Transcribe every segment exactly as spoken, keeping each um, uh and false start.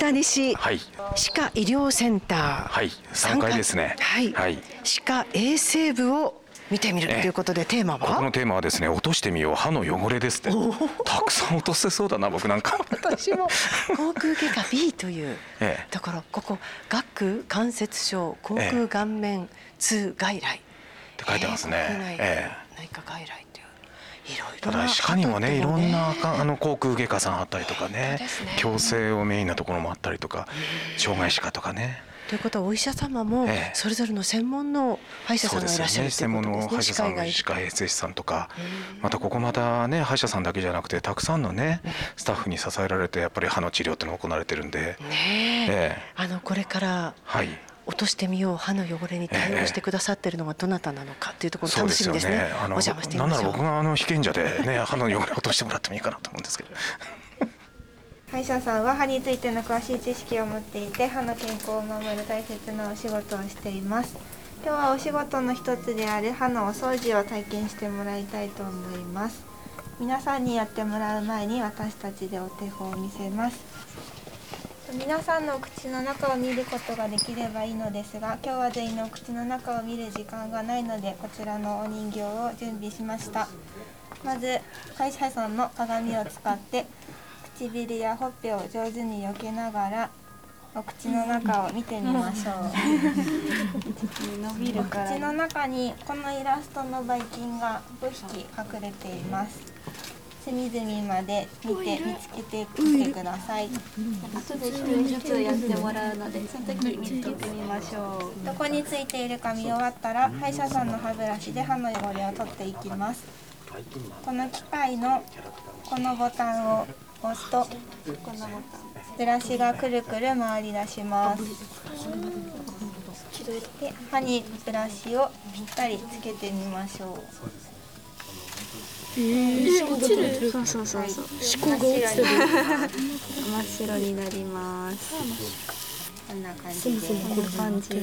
ター西、 はい、 歯科医療センター、 はい、さんかいですね。 はい、はい、歯科衛生部を見てみるということで、テーマはここのテーマはですね、落としてみよう歯の汚れですって。たくさん落とせそうだな、僕なんか。 私も口腔外科 ビー というところ、ええ、ここ顎関節症口腔顔面痛外来って書いてますね。 ええ、内科外来といういろいろな、 ただ歯科にもね、いろんなあの口腔外科さんあったりとかね、矯正をメインなところもあったりとか、障害歯科とかね。 ということはお医者様もそれぞれの専門の歯医者さんがいらっしゃるということですね。 専門の歯医者さん、歯科衛生士さんとか、またここまたね、歯医者さんだけじゃなくてたくさんのねスタッフに支えられてやっぱり歯の治療っていうのが行われてるんで、 ねえ、あのこれから落としてみよう歯の汚れに対応してくださってるのがどなたなのかというところ楽しみですね。お邪魔してみましょう。 なんなら僕があの被験者でね歯の汚れを落としてもらってもいいかなと思うんですけど。 歯医者さんは歯についての詳しい知識を持っていて、歯の健康を守る大切なお仕事をしています。今日はお仕事の一つである歯のお掃除を体験してもらいたいと思います。皆さんにやってもらう前に私たちでお手本を見せます。皆さんのお口の中を見ることができればいいのですが、今日は全員のお口の中を見る時間がないので、こちらのお人形を準備しました。まず歯医者さんの鏡を使って唇やほっぺを上手に避けながらお口の中を見てみましょう。お口の中にこのイラストのばい菌がごひき隠れています。隅々まで見て見つけてみてください。後で一人ずつやってもらうので、その時見つけてみましょう。どこについているか見終わったら、歯医者さんの歯ブラシで歯の汚れを取っていきます。この機械のこのボタンを押すとブラシがくるくる回り出します。で、歯にブラシをぴったりつけてみましょう。 えー、落ちる。そうそうそうそう。歯垢が落ちてる。真っ白になります。 こんな感じで。 こんな感じ。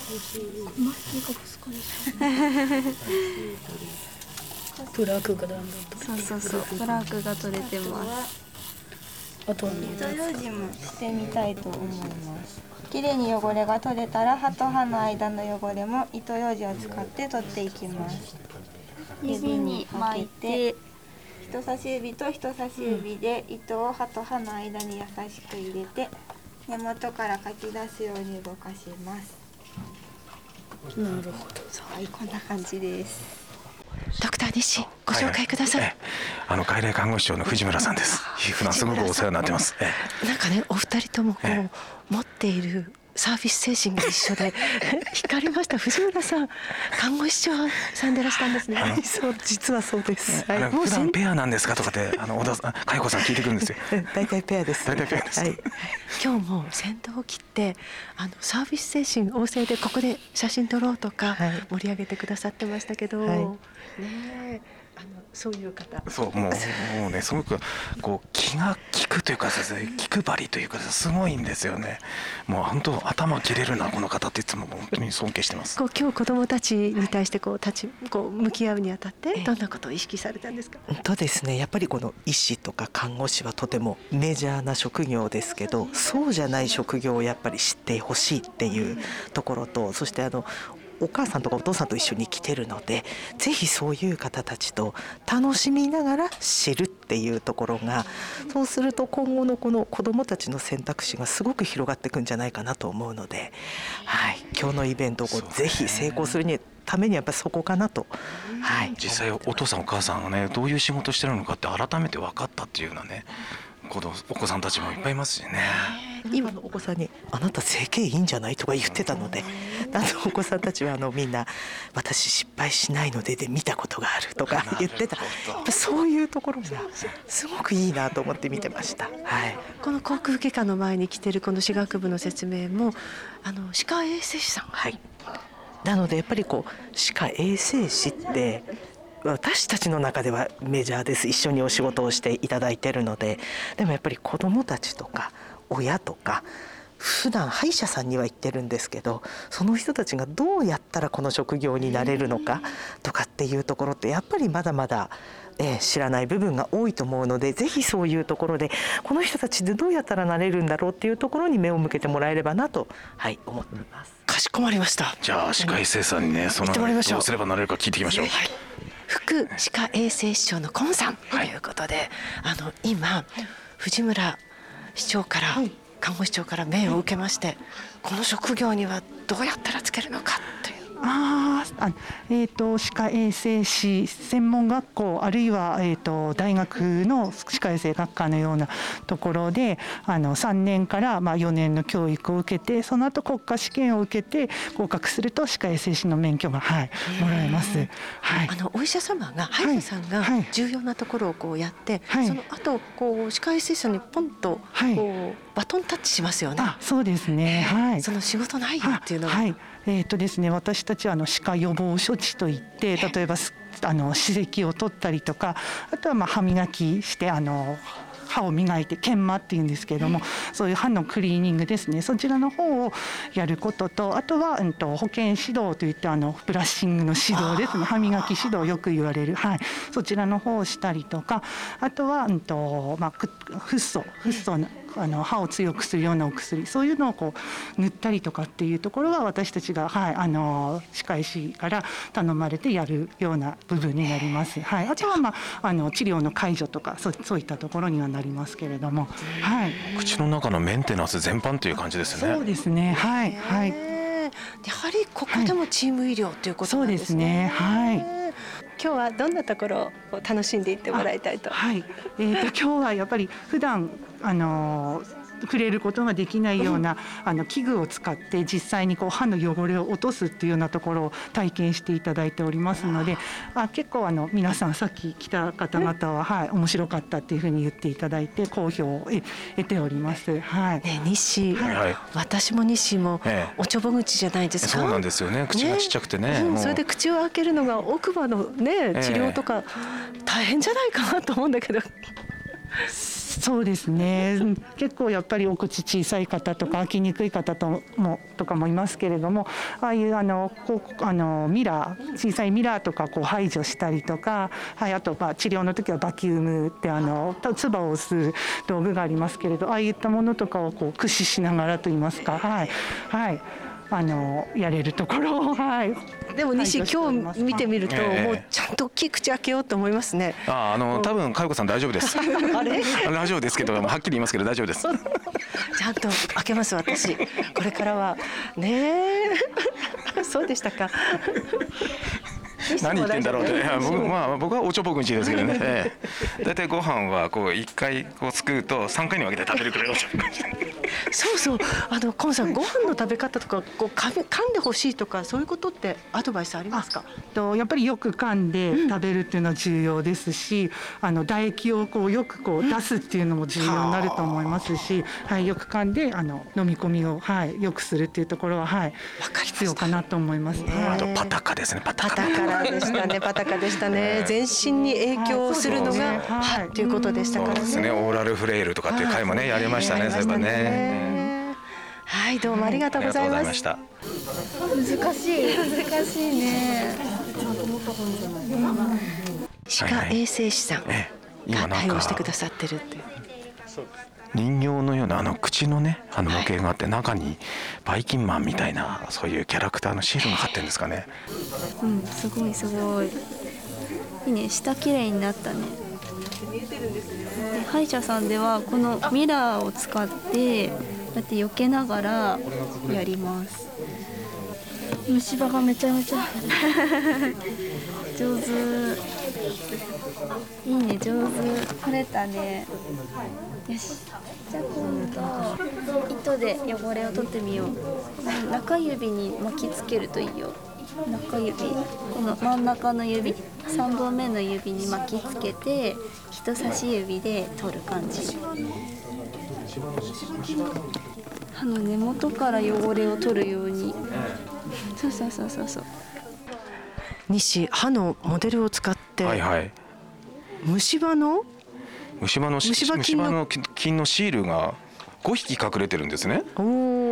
プラークがだんだんと。 そうそうそう。プラークが取れてます。 あとは糸ようじもしてみたいと思います。きれいに汚れが取れたら、歯と歯の間の汚れも糸ようじを使って取っていきます。 指に巻いて、 人差し指と人差し指で糸を歯と歯の間に優しく入れて、根元からかき出すように動かします。 なるほど。 はい、こんな感じです。 ドクター西、ご紹介ください。はい、 あの外来看護師長の藤村さんです。普段すごくお世話になってます。 なんかね、お二人ともこう持っているサービス精神が一緒で光りました。藤村さん、看護師長さんでいらしたんですね。 はい、そう、実はそうです。 はい、普段ペアなんですかとかってあの小田さん、佳代子さん聞いてくるんですよ。 大体ペアです。 大体ペアです。はい、 今日も先頭を切ってあのサービス精神旺盛でここで写真撮ろうとか盛り上げてくださってましたけど、はい、ねえ、あのそういう方。 そうもうもうね、すごくこう気が利くというか、気配りというかすごいんですよね。もう本当頭切れるなこの方っていつも本当に尊敬してます。 こう今日子どもたちに対してこう立ちこう向き合うにあたってどんなことを意識されたんですか。 とですね、やっぱりこの医師とか看護師はとてもメジャーな職業ですけど、そうじゃない職業をやっぱり知ってほしいっていうところと、そしてあのお母さんとかお父さんと一緒に来てるので、ぜひそういう方たちと楽しみながら知るっていうところが、そうすると今後のこの子どもたちの選択肢がすごく広がっていくんじゃないかなと思うので、はい、今日のイベントをぜひ成功するにためにやっぱりそこかなと、はい、 実際お父さんお母さんがねどういう仕事してるのかって改めて分かったっていうようなね、お子さんたちもいっぱいいますしね。 今のお子さんにあなた整形いいんじゃないとか言ってたので、あのお子さんたちはあのみんな私失敗しないのでで見たことがあるとか言ってた。やっぱそういうところがすごくいいなと思って見てました。はい、 この口腔外科の前に来てるこの歯学部の説明もあの歯科衛生士さん。 はい。なのでやっぱりこう歯科衛生士って私たちの中ではメジャーです。一緒にお仕事をしていただいているので、でもやっぱり子どもたちとか親とか普段歯医者さんには行ってるんですけど、その人たちがどうやったらこの職業になれるのかとかっていうところってやっぱりまだまだえー、知らない部分が多いと思うので、ぜひそういうところでこの人たちでどうやったらなれるんだろうっていうところに目を向けてもらえればなと、はい、思っています。 かしこまりました。 じゃあ歯科衛生士さんにね、そのどうすればなれるか聞いていきましょう。はい、 副歯科衛生士長のコンさんということで、はい、あの今藤村市長から、はい、看護師長から命を受けまして、この職業にはどうやったらつけるのかという。 ああ、えーと、歯科衛生士専門学校、あるいは、えーと、大学の歯科衛生学科のようなところであのさんねんからまあよねんの教育を受けて、その後国家試験を受けて合格すると歯科衛生士の免許が、はい、もらえます。はい、 あのお医者様が歯医者さんが重要なところをこうやって、はい、その後こう歯科衛生士さんにポンとこう、はい、バトンタッチしますよね。 あ、そうですね。はい。 その仕事内容っていうのは。 はい。えーとですね、私たちはあの歯科予防処置といって、例えばあの歯石を取ったりとか、あとはまあ歯磨きしてあの歯を磨いて研磨っていうんですけれども、そういう歯のクリーニングですね、そちらの方をやることと、あとは、うん、と保健指導といってあのブラッシングの指導ですね、歯磨き指導よく言われる、はい、そちらの方をしたりとか、あとは、うんとまあ、フッ素フッ素のあの歯を強くするようなお薬、そういうのをこう塗ったりとかっていうところが私たちが、はい、あの歯科医師から頼まれてやるような部分になります。はい、あとは、まあ、あの治療の介助とかそ う, そういったところにはなりますけれども、はい、 口の中のメンテナンス全般という感じですね。 そうですね。はい、はい、やはりここでもチーム医療ということなんですね。 そうですね。はい。 今日はどんなところを楽しんでいってもらいたいと。 はい、えー、と今日はやっぱり普段あのー触れることができないようなあの器具を使って実際にこう歯の汚れを落とすっていうようなところを体験していただいておりますので、あ結構あの皆さんさっき来た方々は、はい、面白かったっていうふうに言っていただいて好評を得ております。はい。 ね、西、はい、私も西もおちょぼ口じゃないですか。 そうなんですよね。口がちっちゃくてね。 ね、それで口を開けるのが奥歯のね治療とか大変じゃないかなと思うんだけど。 そうですね、結構やっぱりお口小さい方とか開きにくい方ともとかもいますけれども、ああいうあのこうあのミラー小さいミラーとかこう排除したりとか、はい、あとまあ治療の時はバキュームってあの唾を吸う道具がありますけれど、ああいったものとかをこう駆使しながらといいますか、はいはい、あのやれるところを、はい。 でも西、今日見てみると、もうちゃんと大きい口開けようと思いますね。 ああの多分佳代子さん大丈夫です。 あれラジオですけどはっきり言いますけど大丈夫です。 ちゃんと開けます私。これからはねえそうでしたか。 何言ってんだろうって、僕、まあ、僕はおちょぼ口ですけどね、ええ、だいたいご飯はこういっかいこう作るとさんかいに分けて食べるくらいおちょぼ口。 そうそう、あのコンさん、ご飯の食べ方とかこう噛んでほしいとかそういうことってアドバイスありますか？ とやっぱりよく噛んで食べるっていうのは重要ですし、うん、あの唾液をこうよくこう出すっていうのも重要になると思いますし、うん、はい、よく噛んであの飲み込みを、はい、よくするっていうところは、はい、必要かなと思います。 あとパタカですね。パタカ。 パタカでしたね。パタカでしたね。全身に影響するのが歯っていうことでしたからね。 そうですね。オーラルフレイルとかっていう回もねやりましたね。そういえばね。 はい、どうもありがとうございました。 難しい難しいね。 歯科衛生士さんが対応してくださってるっていう。 人形のようなあの口のねあの模型があって、中にバイキンマンみたいなそういうキャラクターのシールが貼ってるんですかね。 うん、すごいすごい。いいね、下綺麗になったね。で歯医者さんではこのミラーを使ってこうやって避けながらやります。虫歯がめちゃめちゃ上手。いいね、上手。取れたね。よし。じゃあ今度糸で汚れを取ってみよう。中指に巻きつけるといいよ。中指、この真ん中の指、さんぼんめの指に巻きつけて人差し指で取る感じ。歯の根元から汚れを取るように。そうそうそうそうそう。 西、歯のモデルを使って、 はいはい、 虫歯の虫歯の虫歯菌の菌のシールがごひき隠れてるんですね。 お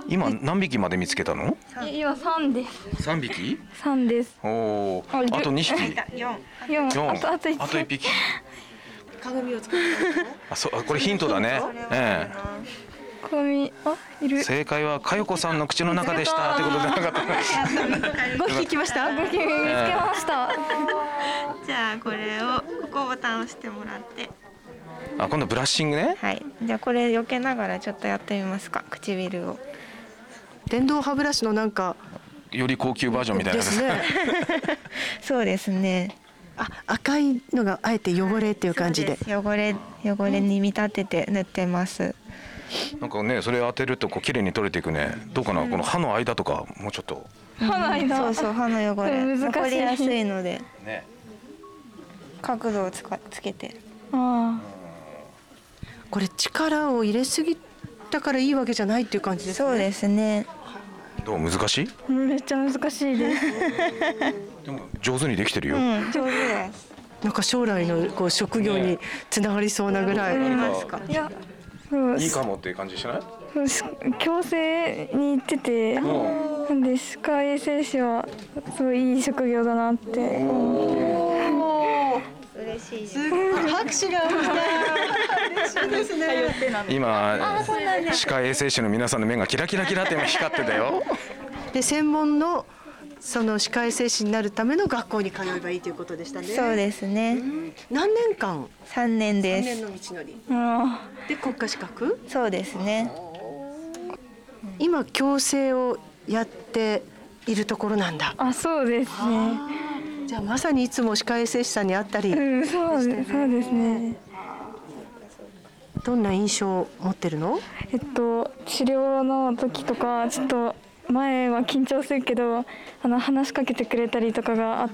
今何匹まで見つけたの？ 今三です。 三匹？ 三です。 おお。あと二匹。 四。 四。 四。 あとあと一匹。 あと一匹。 鏡を作ったの？ あ、そう、これヒントだね。ええ。 鏡、あ、いる。 正解は佳代子さんの口の中でしたってことじゃなかった。 ごひき来ました？ ごひき見つけました。 じゃあこれをここボタンを押してもらって。 あ、今度ブラッシングね。 はい。じゃあこれ避けながらちょっとやってみますか。唇を。 電動歯ブラシのなんかより高級バージョンみたいなですね。 そうですね。 あ、赤いのがあえて汚れっていう感じで。 汚れ汚れに見立てて塗ってます。 なんかね、それ当てるとこう綺麗に取れていくね。どうかな、この歯の間とかもうちょっと。 歯の間。 そうそう、歯の汚れ難しい。 残りやすいので。 ね。 角度をつかつけて。 ああ。 これ力を入れすぎたからいいわけじゃないっていう感じですね。 そうですね。 どう、難しい？ めっちゃ難しいです。 でも上手にできてるよ。 うん、上手です。 なんか将来のこう職業につながりそうなぐらい。 いや、そういいかもっていう感じしない？ 矯正に行ってて、なんで歯科衛生士はすごいいい職業だなって思って。 嬉しいです。 拍手が嬉しいですね。 今歯科衛生士の皆さんの目がキラキラキラって光ってたよ。 で、専門のその歯科衛生士になるための学校に通えばいいということでしたね。 そうですね。 何年間？ 三年です。 三年の道のり。 あで、国家資格？ そうですね。 今矯正をやっているところなんだ。 あ、そうですね。 じゃあまさにいつも歯科衛生士さんに会ったり、 うん、そうです、そうですね。 どんな印象を持ってるの？ えっと治療の時とかちょっと前は緊張するけど、あの話しかけてくれたりとかがあって、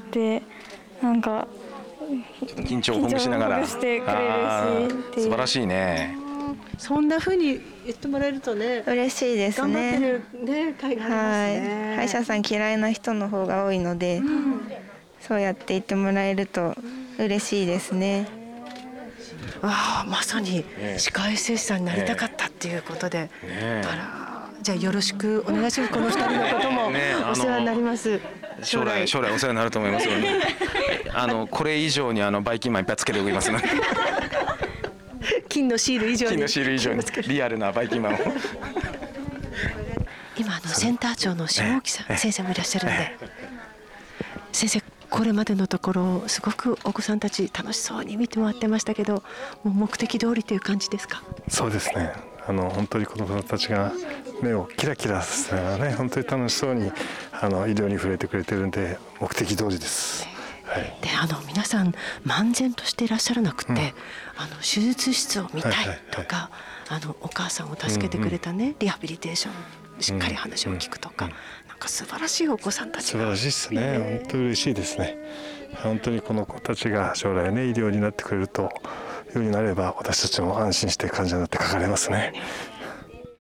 なんかちょっと緊張をほぐしながら。 緊張をほぐしてくれるしっていう。 素晴らしいね。 そんな風に言ってもらえるとね、 嬉しいです頑張ってね。 るね、会がありますね。 はい。歯医者さん嫌いな人の方が多いので、うん、そうやって言ってもらえると嬉しいですね。 ああ、まさに歯科衛生士さんになりたかったっていうことで、ね、あら、じゃあよろしくお願いします。この二人のこともお世話になります。ね、 将来将来お世話になると思いますよね。あのこれ以上にあのバイキンマンいっぱいつけておきますね。 金のシール以上に金のシール以上にリアルなバイキンマンを。 今あのセンター長の下沖さん先生もいらっしゃるんで、先生、これまでのところすごくお子さんたち楽しそうに見てもらってましたけど、もう目的通りという感じですか？ そうですね。あの本当に子どもたちが目をキラキラさせながらね、本当に楽しそうにあの医療に触れてくれてるんで、目的通りです。はい、 で、あの皆さん漫然としていらっしゃらなくて、うん、あの手術室を見たいとか、はいはいはい、あのお母さんを助けてくれたね、うんうん、リハビリテーションしっかり話を聞くとか、うんうん、なんか素晴らしいお子さんたちが。 素晴らしいですね。本当に嬉しいですね。本当にこの子たちが将来ね、医療になってくれるというようになれば、私たちも安心して患者になってかかれますね。